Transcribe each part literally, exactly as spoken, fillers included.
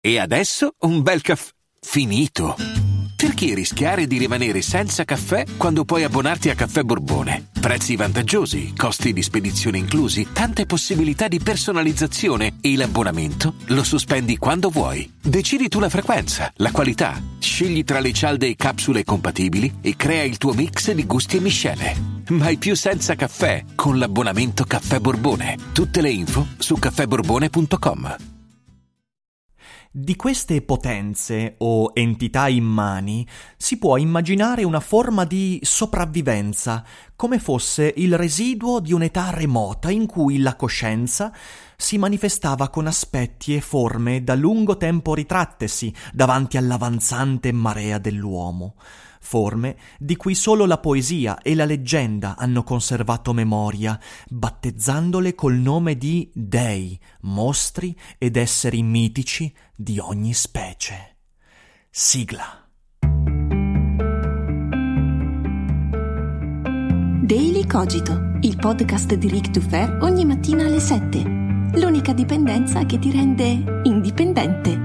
E adesso un bel caffè finito. Perché rischiare di rimanere senza caffè quando puoi abbonarti a Caffè Borbone? Prezzi vantaggiosi, costi di spedizione inclusi, tante possibilità di personalizzazione e l'abbonamento lo sospendi quando vuoi. Decidi tu la frequenza, la qualità, scegli tra le cialde e capsule compatibili e crea il tuo mix di gusti e miscele. Mai più senza caffè con l'abbonamento Caffè Borbone. Tutte le info su caffè borbone punto com. Di queste potenze o entità immani si può immaginare una forma di sopravvivenza, come fosse il residuo di un'età remota in cui la coscienza si manifestava con aspetti e forme da lungo tempo ritrattesi davanti all'avanzante marea dell'uomo. Forme di cui solo la poesia e la leggenda hanno conservato memoria, battezzandole col nome di dei, mostri ed esseri mitici di ogni specie. Sigla. Daily Cogito, il podcast di Ric Dufer ogni mattina alle sette. L'unica dipendenza che ti rende indipendente.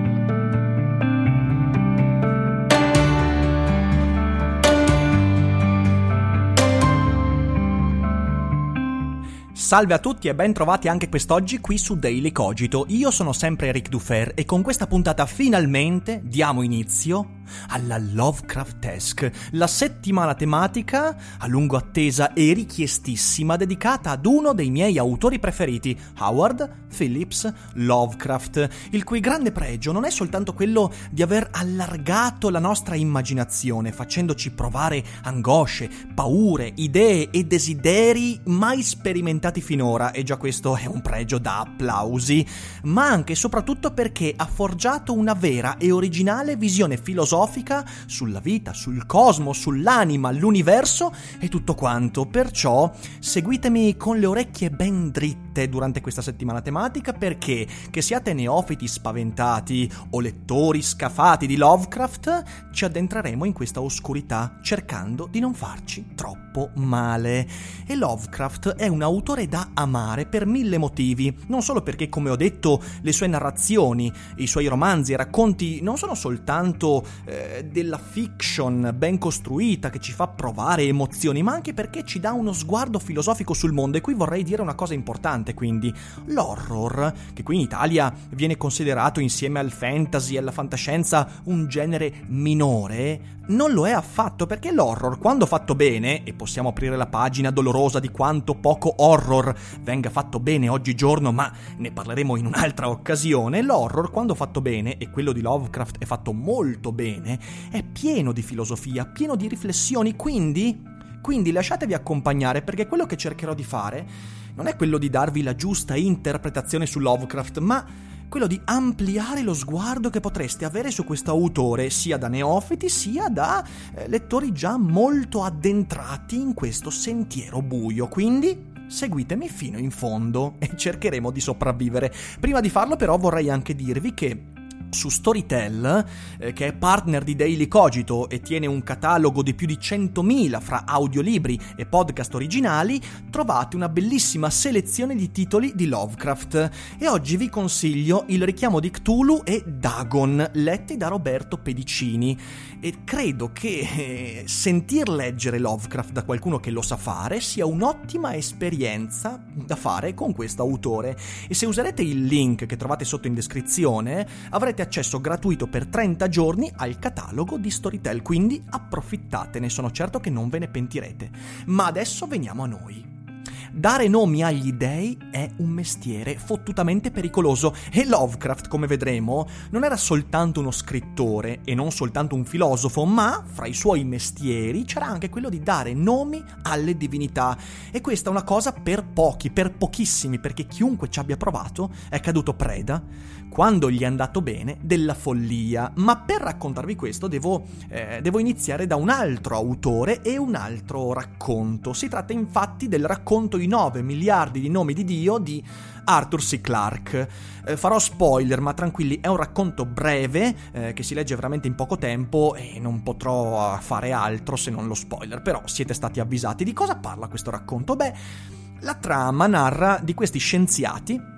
Salve a tutti e ben trovati anche quest'oggi qui su Daily Cogito. Io sono sempre Ric Dufer e con questa puntata finalmente diamo inizio alla Lovecraftesque, la settimana tematica a lungo attesa e richiestissima dedicata ad uno dei miei autori preferiti, Howard Phillips Lovecraft, il cui grande pregio non è soltanto quello di aver allargato la nostra immaginazione, facendoci provare angosce, paure, idee e desideri mai sperimentati finora, e già questo è un pregio da applausi, ma anche e soprattutto perché ha forgiato una vera e originale visione filosofica sulla vita, sul cosmo, sull'anima, l'universo e tutto quanto. Perciò seguitemi con le orecchie ben dritte durante questa settimana tematica, perché che siate neofiti spaventati o lettori scafati di Lovecraft, ci addentreremo in questa oscurità cercando di non farci troppo male. E Lovecraft è un autore da amare per mille motivi, non solo perché, come ho detto, le sue narrazioni, i suoi romanzi e racconti non sono soltanto eh, della fiction ben costruita che ci fa provare emozioni, ma anche perché ci dà uno sguardo filosofico sul mondo. E qui vorrei dire una cosa importante, quindi l'horror, che qui in Italia viene considerato insieme al fantasy e alla fantascienza un genere minore, non lo è affatto, perché l'horror, quando fatto bene, e possiamo aprire la pagina dolorosa di quanto poco horror venga fatto bene oggigiorno, ma ne parleremo in un'altra occasione, l'horror, quando fatto bene, e quello di Lovecraft è fatto molto bene, è pieno di filosofia, pieno di riflessioni, quindi... Quindi lasciatevi accompagnare, perché quello che cercherò di fare non è quello di darvi la giusta interpretazione su Lovecraft, ma quello di ampliare lo sguardo che potreste avere su questo autore, sia da neofiti sia da eh, lettori già molto addentrati in questo sentiero buio. Quindi seguitemi fino in fondo e cercheremo di sopravvivere. Prima di farlo però vorrei anche dirvi che su Storytel, eh, che è partner di Daily Cogito e tiene un catalogo di più di centomila fra audiolibri e podcast originali, trovate una bellissima selezione di titoli di Lovecraft. E oggi vi consiglio Il richiamo di Cthulhu e Dagon, letti da Roberto Pedicini. E credo che eh, sentir leggere Lovecraft da qualcuno che lo sa fare sia un'ottima esperienza da fare con questo autore. E se userete il link che trovate sotto in descrizione, avrete accesso gratuito per trenta giorni al catalogo di Storytel, quindi approfittatene, sono certo che non ve ne pentirete. Ma adesso veniamo a noi. Dare nomi agli dei è un mestiere fottutamente pericoloso e Lovecraft, come vedremo, non era soltanto uno scrittore e non soltanto un filosofo, ma fra i suoi mestieri c'era anche quello di dare nomi alle divinità. E questa è una cosa per pochi, per pochissimi, perché chiunque ci abbia provato è caduto preda, quando gli è andato bene, della follia. Ma per raccontarvi questo devo, eh, devo iniziare da un altro autore e un altro racconto. Si tratta infatti del racconto I nove miliardi di nomi di Dio di Arthur C. Clarke. Eh, farò spoiler, ma tranquilli, è un racconto breve eh, che si legge veramente in poco tempo e non potrò fare altro se non lo spoiler, però siete stati avvisati. Di cosa parla questo racconto? Beh, la trama narra di questi scienziati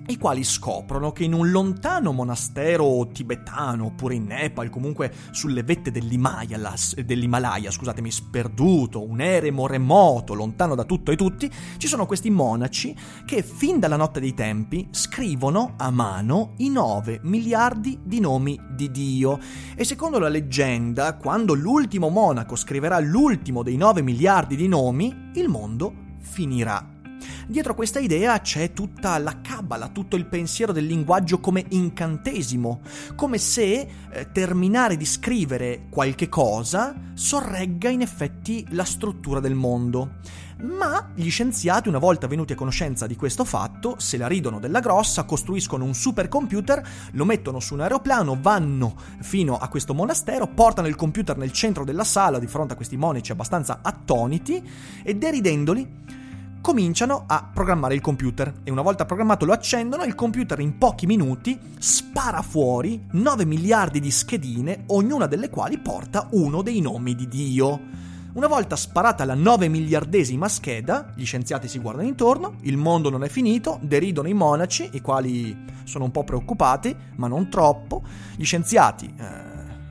i quali scoprono che in un lontano monastero tibetano, oppure in Nepal, comunque sulle vette dell'Himalaya, dell'Himalaya, scusatemi, sperduto, un eremo remoto, lontano da tutto e tutti, ci sono questi monaci che fin dalla notte dei tempi scrivono a mano i nove miliardi di nomi di Dio. E secondo la leggenda, quando l'ultimo monaco scriverà l'ultimo dei nove miliardi di nomi, il mondo finirà. Dietro questa idea c'è tutta la cabala, tutto il pensiero del linguaggio come incantesimo, come se eh, terminare di scrivere qualche cosa sorregga in effetti la struttura del mondo. Ma gli scienziati, una volta venuti a conoscenza di questo fatto, se la ridono della grossa, costruiscono un supercomputer, lo mettono su un aeroplano, vanno fino a questo monastero, portano il computer nel centro della sala di fronte a questi monaci abbastanza attoniti e, deridendoli, cominciano a programmare il computer. E una volta programmato lo accendono e il computer in pochi minuti spara fuori nove miliardi di schedine, ognuna delle quali porta uno dei nomi di Dio. Una volta sparata la nove miliardesima scheda, gli scienziati si guardano intorno, il mondo non è finito, deridono i monaci, i quali sono un po' preoccupati, ma non troppo. Gli scienziati, eh,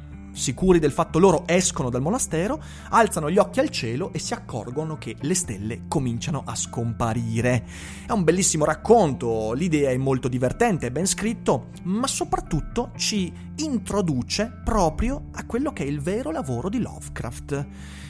sicuri del fatto loro, escono dal monastero, alzano gli occhi al cielo e si accorgono che le stelle cominciano a scomparire. È un bellissimo racconto, l'idea è molto divertente, è ben scritto, ma soprattutto ci introduce proprio a quello che è il vero lavoro di Lovecraft.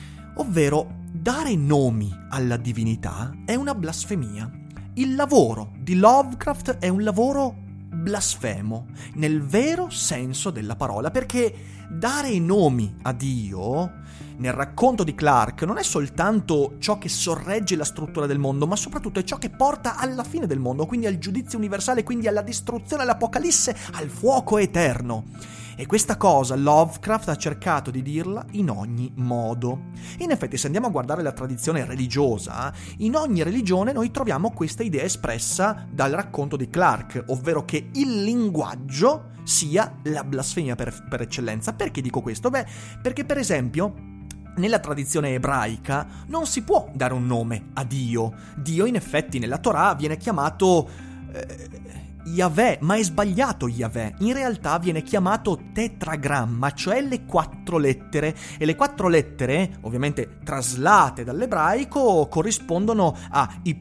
Ovvero, dare nomi alla divinità è una blasfemia. Il lavoro di Lovecraft è un lavoro blasfemo, nel vero senso della parola, perché dare i nomi a Dio, nel racconto di Clarke, non è soltanto ciò che sorregge la struttura del mondo, ma soprattutto è ciò che porta alla fine del mondo, quindi al giudizio universale, quindi alla distruzione, all'apocalisse, al fuoco eterno. E questa cosa Lovecraft ha cercato di dirla in ogni modo. In effetti, se andiamo a guardare la tradizione religiosa, in ogni religione noi troviamo questa idea espressa dal racconto di Clarke, ovvero che il linguaggio sia la blasfemia per, per eccellenza. Perché dico questo? Beh, perché per esempio nella tradizione ebraica non si può dare un nome a Dio. Dio in effetti nella Torah viene chiamato Eh, Yahweh, ma è sbagliato Yahweh. In realtà viene chiamato tetragramma, cioè le quattro lettere. E le quattro lettere, ovviamente traslate dall'ebraico, corrispondono a Y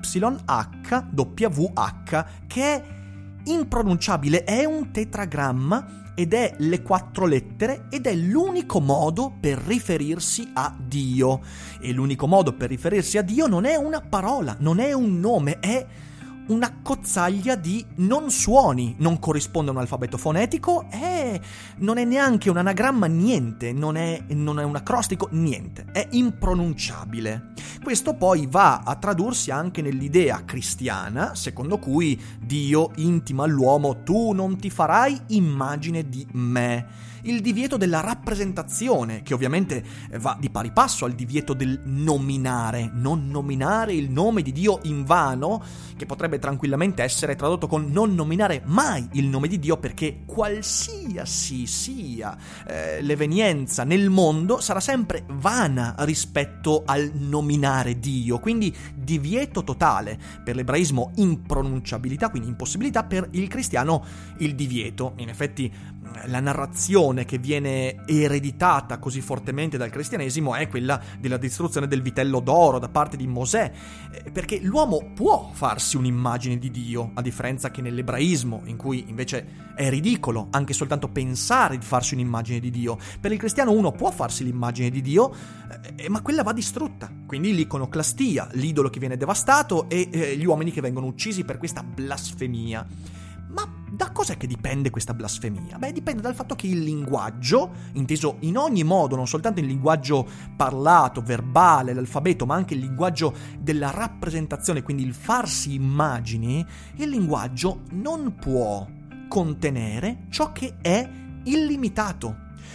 H W H, che è impronunciabile, è un tetragramma ed è le quattro lettere ed è l'unico modo per riferirsi a Dio. E l'unico modo per riferirsi a Dio non è una parola, non è un nome, è una cozzaglia di non suoni, non corrisponde a un alfabeto fonetico e non è neanche un anagramma, niente, non è, non è un acrostico, niente, è impronunciabile. Questo poi va a tradursi anche nell'idea cristiana, secondo cui Dio intima all'uomo: tu non ti farai immagine di me. Il divieto della rappresentazione, che ovviamente va di pari passo al divieto del nominare, non nominare il nome di Dio invano, che potrebbe tranquillamente essere tradotto con non nominare mai il nome di Dio, perché qualsiasi sia eh, l'evenienza nel mondo sarà sempre vana rispetto al nominare Dio. Quindi divieto totale per l'ebraismo, impronunciabilità, quindi impossibilità; per il cristiano il divieto. In effetti la narrazione che viene ereditata così fortemente dal cristianesimo è quella della distruzione del vitello d'oro da parte di Mosè, perché l'uomo può farsi un'immagine di Dio, a differenza che nell'ebraismo, in cui invece è ridicolo anche soltanto pensare di farsi un'immagine di Dio. Per il cristiano uno può farsi l'immagine di Dio, eh, ma quella va distrutta. Quindi l'iconoclastia, l'idolo che viene devastato e eh, gli uomini che vengono uccisi per questa blasfemia. Ma da cos'è che dipende questa blasfemia? Beh, dipende dal fatto che il linguaggio, inteso in ogni modo, non soltanto il linguaggio parlato, verbale, l'alfabeto, ma anche il linguaggio della rappresentazione, quindi il farsi immagini, il linguaggio non può contenere ciò che è illimitato.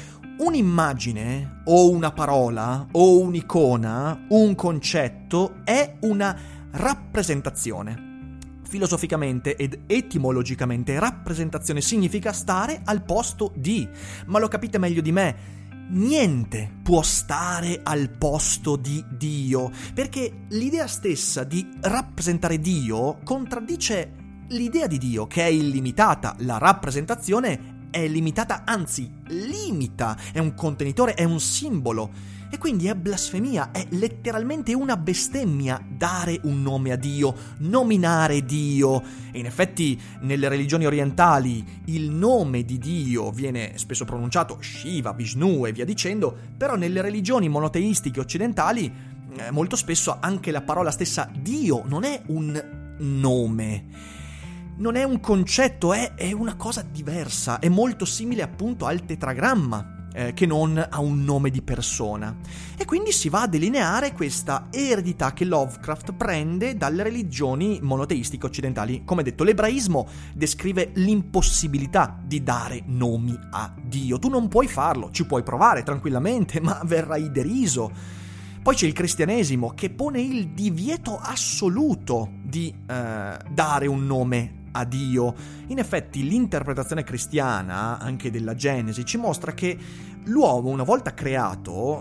Un'immagine o una parola o un'icona, un concetto è una rappresentazione. Filosoficamente ed etimologicamente rappresentazione significa stare al posto di, ma lo capite meglio di me, niente può stare al posto di Dio, perché l'idea stessa di rappresentare Dio contraddice l'idea di Dio che è illimitata, la rappresentazione è limitata, anzi limita, è un contenitore, è un simbolo. E quindi è blasfemia, è letteralmente una bestemmia dare un nome a Dio, nominare Dio. E in effetti nelle religioni orientali il nome di Dio viene spesso pronunciato Shiva, Vishnu e via dicendo, però nelle religioni monoteistiche occidentali eh, molto spesso anche la parola stessa Dio non è un nome, non è un concetto, è, è una cosa diversa, è molto simile appunto al tetragramma. Eh, che non ha un nome di persona. E quindi si va a delineare questa eredità che Lovecraft prende dalle religioni monoteistiche occidentali. Come detto, l'ebraismo descrive l'impossibilità di dare nomi a Dio. Tu non puoi farlo, ci puoi provare tranquillamente, ma verrai deriso. Poi c'è il cristianesimo che pone il divieto assoluto di eh, dare un nome a Dio. In effetti l'interpretazione cristiana, anche della Genesi, ci mostra che l'uomo, una volta creato,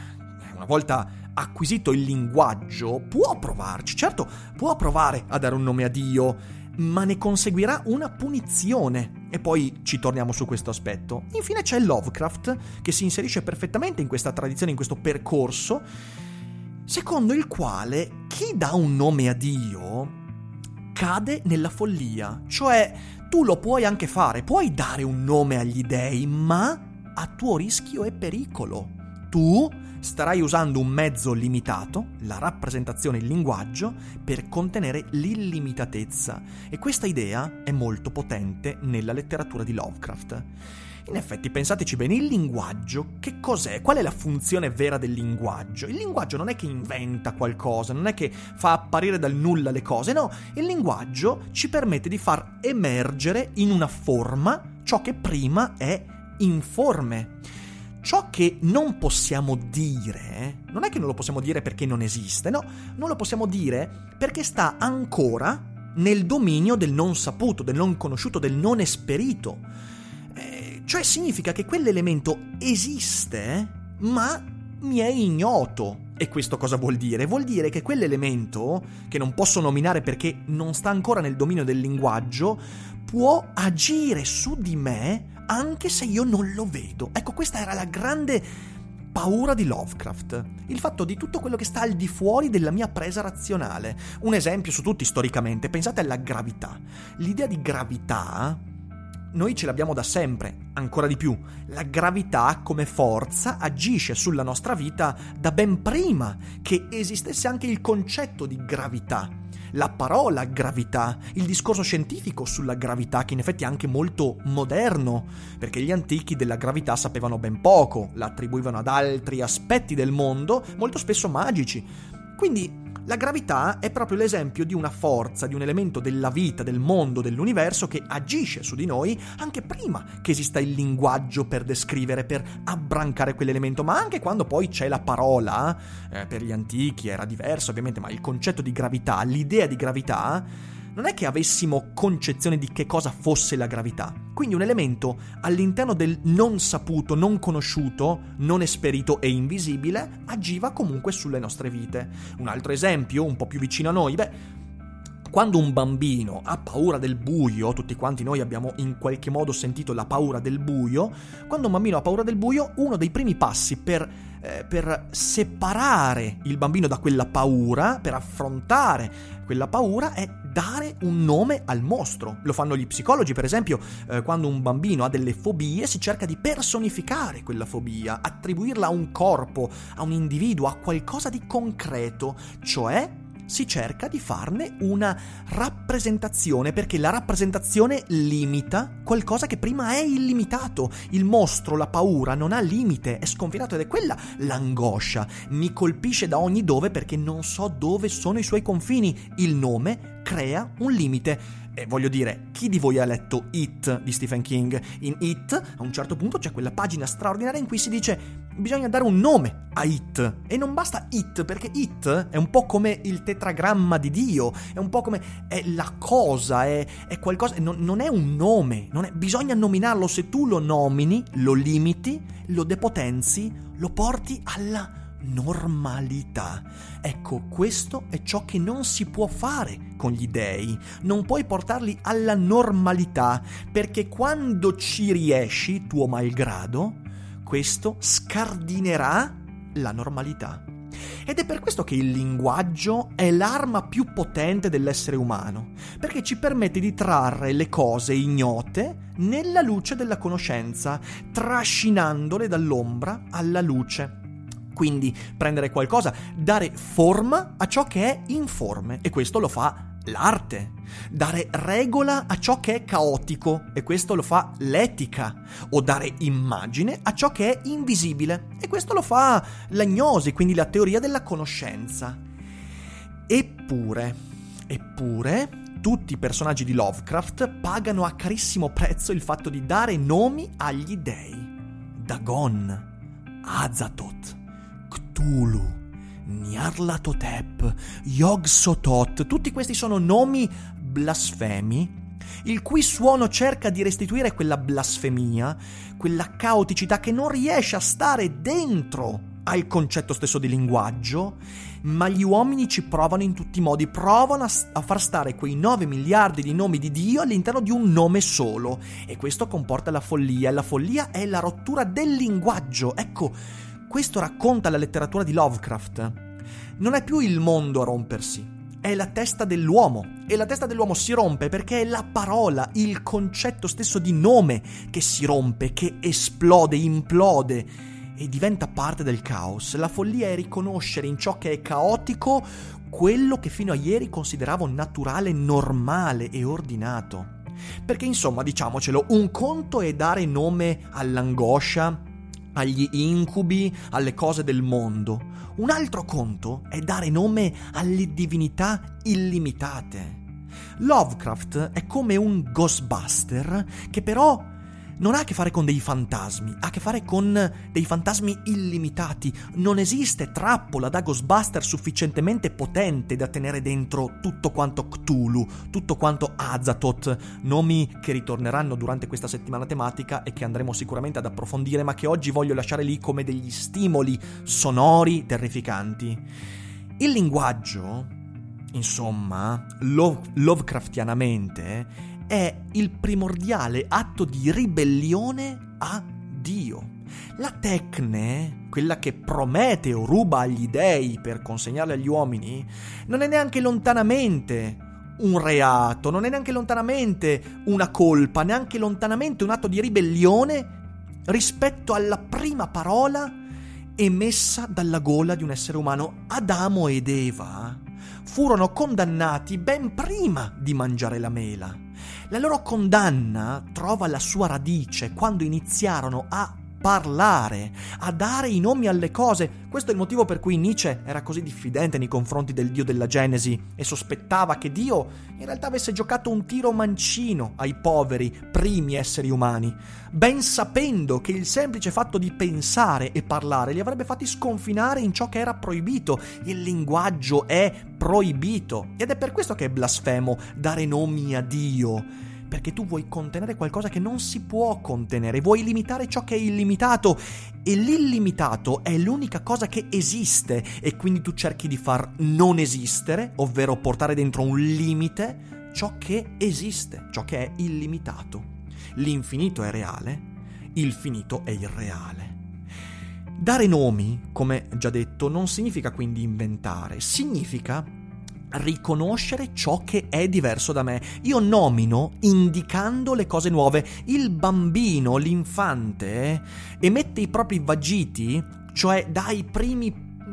una volta acquisito il linguaggio, può provarci, certo, può provare a dare un nome a Dio, ma ne conseguirà una punizione. E poi ci torniamo su questo aspetto. Infine c'è Lovecraft, che si inserisce perfettamente in questa tradizione, in questo percorso, secondo il quale chi dà un nome a Dio cade nella follia. Cioè, tu lo puoi anche fare, puoi dare un nome agli dei, ma a tuo rischio e pericolo. Tu starai usando un mezzo limitato, la rappresentazione, il linguaggio, per contenere l'illimitatezza. E questa idea è molto potente nella letteratura di Lovecraft. In effetti, pensateci bene, il linguaggio che cos'è? Qual è la funzione vera del linguaggio? Il linguaggio non è che inventa qualcosa, non è che fa apparire dal nulla le cose, no, il linguaggio ci permette di far emergere in una forma ciò che prima è informe. Ciò che non possiamo dire, non è che non lo possiamo dire perché non esiste, no, non lo possiamo dire perché sta ancora nel dominio del non saputo, del non conosciuto, del non esperito. Cioè significa che quell'elemento esiste, ma mi è ignoto. E questo cosa vuol dire? Vuol dire che quell'elemento, che non posso nominare perché non sta ancora nel dominio del linguaggio, può agire su di me anche se io non lo vedo. Ecco, questa era la grande paura di Lovecraft, il fatto di tutto quello che sta al di fuori della mia presa razionale. Un esempio su tutti storicamente, pensate alla gravità. L'idea di gravità noi ce l'abbiamo da sempre, ancora di più. La gravità come forza agisce sulla nostra vita da ben prima che esistesse anche il concetto di gravità. La parola gravità, il discorso scientifico sulla gravità, che in effetti è anche molto moderno, perché gli antichi della gravità sapevano ben poco, la attribuivano ad altri aspetti del mondo, molto spesso magici. Quindi la gravità è proprio l'esempio di una forza, di un elemento della vita, del mondo, dell'universo che agisce su di noi anche prima che esista il linguaggio per descrivere, per abbrancare quell'elemento, ma anche quando poi c'è la parola. Eh, per gli antichi era diverso ovviamente, ma il concetto di gravità, l'idea di gravità, non è che avessimo concezione di che cosa fosse la gravità. Quindi un elemento all'interno del non saputo, non conosciuto, non esperito e invisibile agiva comunque sulle nostre vite. Un altro esempio, un po' più vicino a noi, beh, quando un bambino ha paura del buio, tutti quanti noi abbiamo in qualche modo sentito la paura del buio, quando un bambino ha paura del buio, uno dei primi passi per, eh, per separare il bambino da quella paura, per affrontare quella paura, è dare un nome al mostro. Lo fanno gli psicologi, per esempio, eh, quando un bambino ha delle fobie si cerca di personificare quella fobia, attribuirla a un corpo, a un individuo, a qualcosa di concreto, cioè si cerca di farne una rappresentazione, perché la rappresentazione limita qualcosa che prima è illimitato. Il mostro, la paura, non ha limite, è sconfinato, ed è quella l'angoscia. Mi colpisce da ogni dove perché non so dove sono i suoi confini. Il nome crea un limite. E voglio dire, chi di voi ha letto It di Stephen King? In It, a un certo punto c'è quella pagina straordinaria in cui si dice bisogna dare un nome a It. E non basta It, perché It è un po' come il tetragramma di Dio, è un po' come è la cosa, è, è qualcosa, non, non è un nome, non è, bisogna nominarlo. Se tu lo nomini, lo limiti, lo depotenzi, lo porti alla normalità. Ecco, questo è ciò che non si può fare con gli dei. Non puoi portarli alla normalità, perché quando ci riesci, tuo malgrado, questo scardinerà la normalità. Ed è per questo che il linguaggio è l'arma più potente dell'essere umano, perché ci permette di trarre le cose ignote nella luce della conoscenza, trascinandole dall'ombra alla luce. Quindi prendere qualcosa, dare forma a ciò che è informe, e questo lo fa l'arte. Dare regola a ciò che è caotico, e questo lo fa l'etica. O dare immagine a ciò che è invisibile, e questo lo fa l'agnosi, quindi la teoria della conoscenza. Eppure, eppure, tutti i personaggi di Lovecraft pagano a carissimo prezzo il fatto di dare nomi agli dei. Dagon, Azathoth, Cthulhu, Nyarlathotep, Yog-Sothoth, tutti questi sono nomi blasfemi, il cui suono cerca di restituire quella blasfemia, quella caoticità che non riesce a stare dentro al concetto stesso di linguaggio, ma gli uomini ci provano in tutti i modi, provano a, a far stare quei nove miliardi di nomi di Dio all'interno di un nome solo, e questo comporta la follia, e la follia è la rottura del linguaggio. Ecco, questo racconta la letteratura di Lovecraft. Non è più il mondo a rompersi, è la testa dell'uomo, e la testa dell'uomo si rompe perché è la parola, il concetto stesso di nome che si rompe, che esplode, implode e diventa parte del caos. La follia è riconoscere in ciò che è caotico quello che fino a ieri consideravo naturale, normale e ordinato. Perché insomma, diciamocelo, un conto è dare nome all'angoscia, agli incubi, alle cose del mondo. Un altro conto è dare nome alle divinità illimitate. Lovecraft è come un Ghostbuster che però non ha a che fare con dei fantasmi, ha a che fare con dei fantasmi illimitati. Non esiste trappola da Ghostbuster sufficientemente potente da tenere dentro tutto quanto Cthulhu, tutto quanto Azathoth, nomi che ritorneranno durante questa settimana tematica e che andremo sicuramente ad approfondire, ma che oggi voglio lasciare lì come degli stimoli sonori terrificanti. Il linguaggio, insomma, love, Lovecraftianamente, è il primordiale atto di ribellione a Dio. La tecne, quella che promete o ruba agli dei per consegnarle agli uomini, non è neanche lontanamente un reato, non è neanche lontanamente una colpa, neanche lontanamente un atto di ribellione rispetto alla prima parola emessa dalla gola di un essere umano. Adamo ed Eva furono condannati ben prima di mangiare la mela. La loro condanna trova la sua radice quando iniziarono a parlare, a dare i nomi alle cose. Questo è il motivo per cui Nietzsche era così diffidente nei confronti del Dio della Genesi e sospettava che Dio in realtà avesse giocato un tiro mancino ai poveri primi esseri umani, ben sapendo che il semplice fatto di pensare e parlare li avrebbe fatti sconfinare in ciò che era proibito. Il linguaggio è proibito ed è per questo che è blasfemo dare nomi a Dio, perché tu vuoi contenere qualcosa che non si può contenere, vuoi limitare ciò che è illimitato, e l'illimitato è l'unica cosa che esiste, e quindi tu cerchi di far non esistere, ovvero portare dentro un limite ciò che esiste, ciò che è illimitato. L'infinito è reale, il finito è irreale. Dare nomi, come già detto, non significa quindi inventare, significa riconoscere ciò che è diverso da me. Io nomino indicando le cose nuove. Il bambino, l'infante, emette i propri vagiti, cioè dà i primi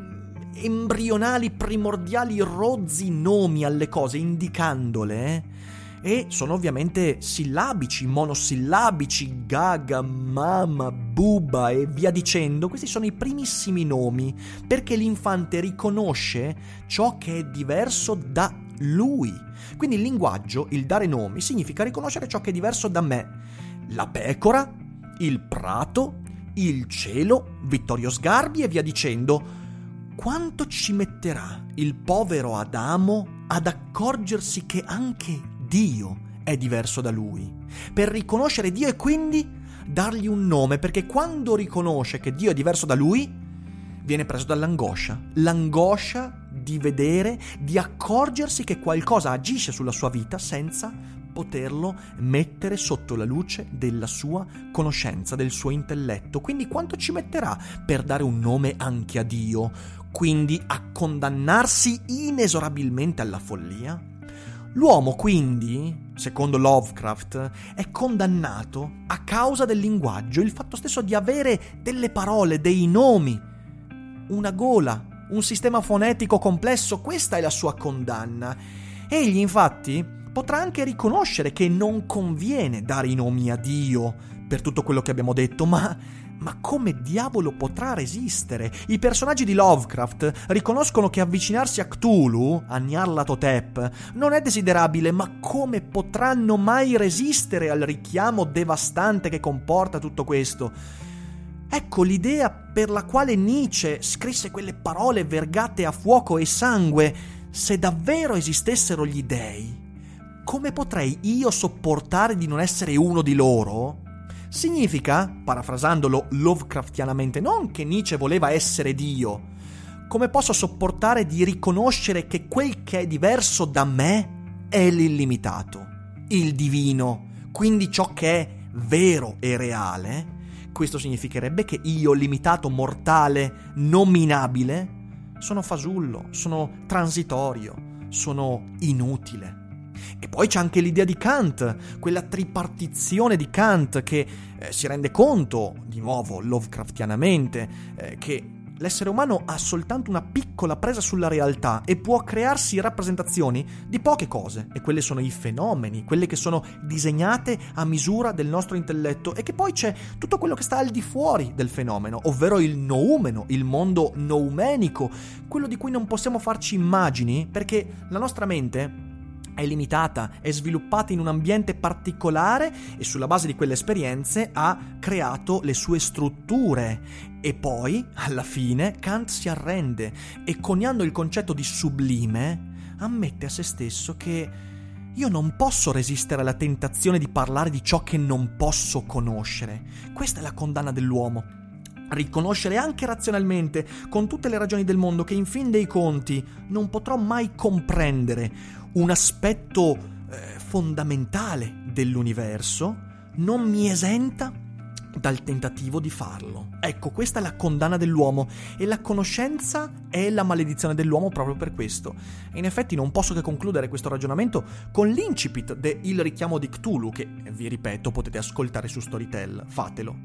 embrionali, primordiali rozzi nomi alle cose, indicandole, e sono ovviamente sillabici, monosillabici, gaga, mama, buba e via dicendo. Questi sono i primissimi nomi, perché l'infante riconosce ciò che è diverso da lui. Quindi il linguaggio, il dare nomi, significa riconoscere ciò che è diverso da me. La pecora, il prato, il cielo, Vittorio Sgarbi e via dicendo. Quanto ci metterà il povero Adamo ad accorgersi che anche Dio è diverso da lui, per riconoscere Dio e quindi dargli un nome, perché quando riconosce che Dio è diverso da lui, viene preso dall'angoscia, l'angoscia di vedere, di accorgersi che qualcosa agisce sulla sua vita senza poterlo mettere sotto la luce della sua conoscenza, del suo intelletto. Quindi quanto ci metterà per dare un nome anche a Dio? Quindi a condannarsi inesorabilmente alla follia? L'uomo quindi, secondo Lovecraft, è condannato a causa del linguaggio, il fatto stesso di avere delle parole, dei nomi, una gola, un sistema fonetico complesso. Questa è la sua condanna. Egli infatti potrà anche riconoscere che non conviene dare i nomi a Dio per tutto quello che abbiamo detto, ma, ma come diavolo potrà resistere? I personaggi di Lovecraft riconoscono che avvicinarsi a Cthulhu, a Nyarlathotep, non è desiderabile, ma come potranno mai resistere al richiamo devastante che comporta tutto questo? Ecco l'idea per la quale Nietzsche scrisse quelle parole vergate a fuoco e sangue. Se davvero esistessero gli dei, come potrei io sopportare di non essere uno di loro? Significa, parafrasandolo Lovecraftianamente, non che Nietzsche voleva essere Dio. Come posso sopportare di riconoscere che quel che è diverso da me è l'illimitato, il divino, quindi ciò che è vero e reale? Questo significherebbe che io, limitato, mortale, nominabile, sono fasullo, sono transitorio, sono inutile. E poi c'è anche l'idea di Kant, quella tripartizione di Kant che eh, si rende conto, di nuovo Lovecraftianamente, eh, che l'essere umano ha soltanto una piccola presa sulla realtà e può crearsi rappresentazioni di poche cose, e quelle sono i fenomeni, quelle che sono disegnate a misura del nostro intelletto, e che poi c'è tutto quello che sta al di fuori del fenomeno, ovvero il noumeno, il mondo noumenico, quello di cui non possiamo farci immagini perché la nostra mente è limitata, è sviluppata in un ambiente particolare e sulla base di quelle esperienze ha creato le sue strutture. E poi, alla fine, Kant si arrende e, coniando il concetto di sublime, ammette a se stesso che io non posso resistere alla tentazione di parlare di ciò che non posso conoscere. Questa è la condanna dell'uomo. Riconoscere anche razionalmente, con tutte le ragioni del mondo, che in fin dei conti non potrò mai comprendere un aspetto eh, fondamentale dell'universo, non mi esenta dal tentativo di farlo. Ecco, questa è la condanna dell'uomo, e la conoscenza è la maledizione dell'uomo proprio per questo. E in effetti non posso che concludere questo ragionamento con l'incipit de Il richiamo di Cthulhu, che, vi ripeto, potete ascoltare su Storytel, fatelo.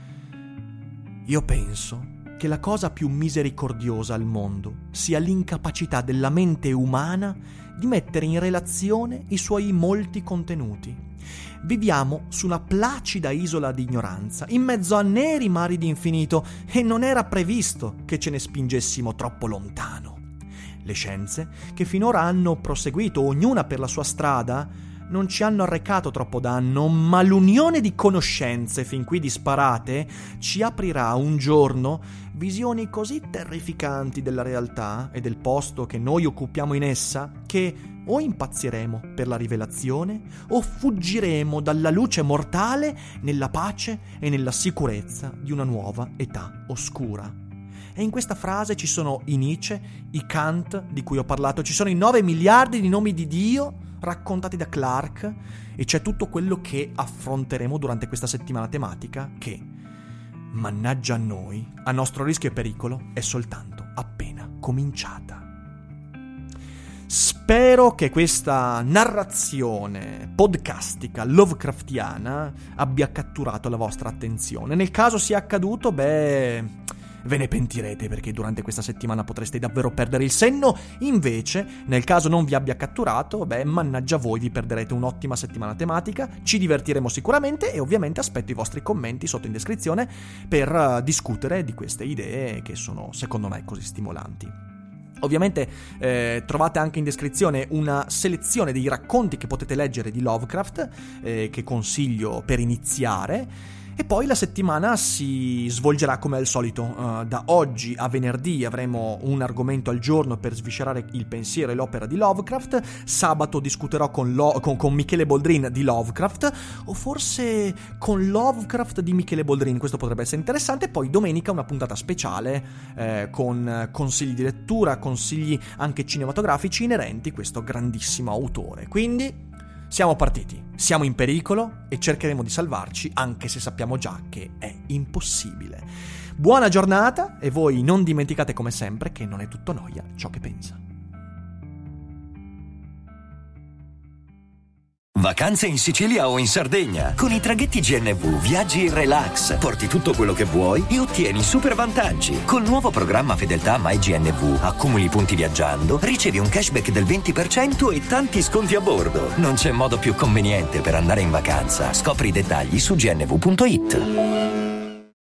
Io penso che la cosa più misericordiosa al mondo sia l'incapacità della mente umana di mettere in relazione i suoi molti contenuti. Viviamo su una placida isola di ignoranza, in mezzo a neri mari di infinito, e non era previsto che ce ne spingessimo troppo lontano. Le scienze, che finora hanno proseguito ognuna per la sua strada, non ci hanno arrecato troppo danno, ma l'unione di conoscenze fin qui disparate ci aprirà un giorno visioni così terrificanti della realtà e del posto che noi occupiamo in essa, che o impazziremo per la rivelazione o fuggiremo dalla luce mortale nella pace e nella sicurezza di una nuova età oscura. E in questa frase ci sono i Nietzsche, i Kant di cui ho parlato, ci sono i nove miliardi di nomi di Dio raccontati da Clark, e c'è tutto quello che affronteremo durante questa settimana tematica che, mannaggia a noi, a nostro rischio e pericolo, è soltanto appena cominciata. Spero che questa narrazione podcastica Lovecraftiana abbia catturato la vostra attenzione. Nel caso sia accaduto, beh, ve ne pentirete, perché durante questa settimana potreste davvero perdere il senno. Invece, nel caso non vi abbia catturato, beh, mannaggia voi, vi perderete un'ottima settimana tematica, ci divertiremo sicuramente, e ovviamente aspetto i vostri commenti sotto in descrizione per uh, discutere di queste idee che sono, secondo me, così stimolanti. Ovviamente eh, trovate anche in descrizione una selezione dei racconti che potete leggere di Lovecraft, eh, che consiglio per iniziare. E poi la settimana si svolgerà come al solito. Uh, da oggi a venerdì avremo un argomento al giorno per sviscerare il pensiero e l'opera di Lovecraft. Sabato discuterò con, Lo- con, con Michele Boldrin di Lovecraft, o forse con Lovecraft di Michele Boldrin, questo potrebbe essere interessante. Poi domenica una puntata speciale eh, con consigli di lettura, consigli anche cinematografici inerenti a questo grandissimo autore. Quindi siamo partiti, siamo in pericolo e cercheremo di salvarci, anche se sappiamo già che è impossibile. Buona giornata, e voi non dimenticate come sempre che non è tutto noia ciò che pensa. Vacanze in Sicilia o in Sardegna. Con i traghetti G N V viaggi in relax, porti tutto quello che vuoi e ottieni super vantaggi. Col nuovo programma Fedeltà MyGNV accumuli punti viaggiando, ricevi un cashback del venti per cento e tanti sconti a bordo. Non c'è modo più conveniente per andare in vacanza. Scopri i dettagli su gnv punto it.